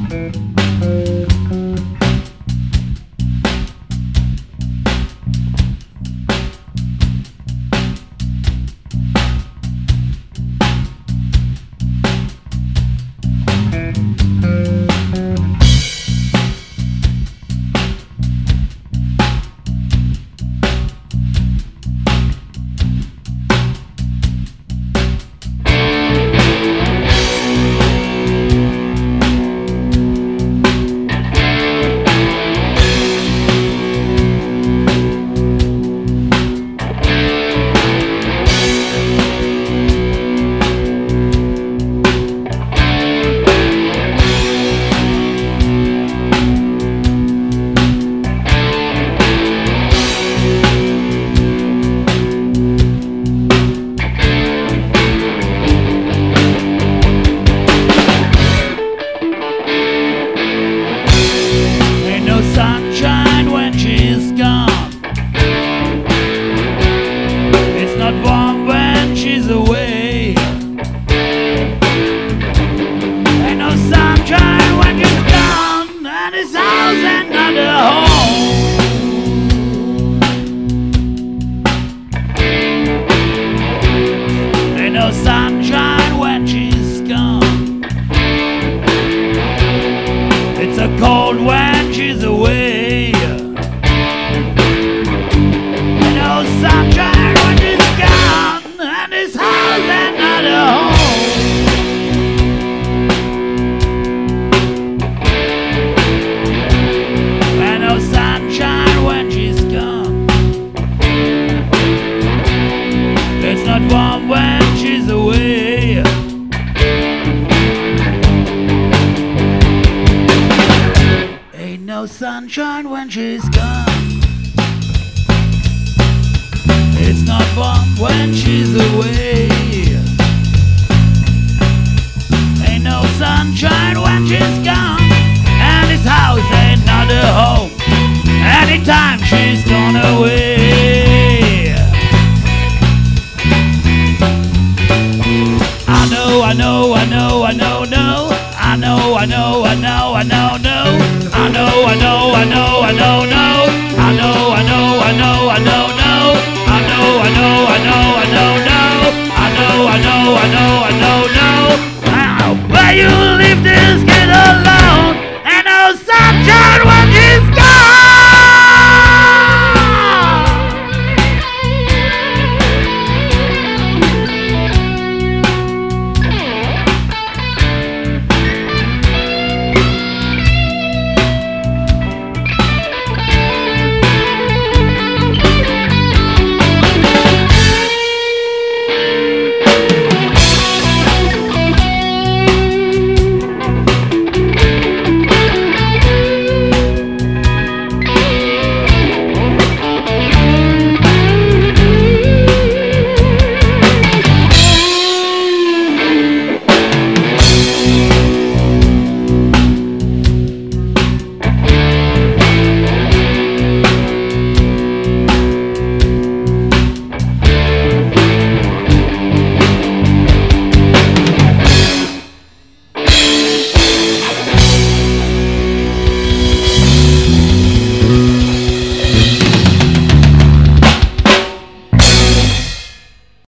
Sunshine when she's gone. It's not warm when she's away. Ain't no sunshine when she's gone, and this house ain't not a home. Ain't no sunshine when she's gone. It's a cold when she's away. No sunshine when she's gone, and this house ain't not a home. And no sunshine when she's gone. It's not warm when she's away. Ain't no sunshine when she's gone. It's not warm when she's away. Ain't no sunshine when she's gone, and this house ain't not a home. Anytime she's gone away. I know, I know, I know, I know, no. I know, I know, I know, I know, no. I know, I know, I know, I know, no. I know, I know, I know, I know, no. I know, I know, I know, I know, no. I know, I know, I know, I know, no. Where you leave this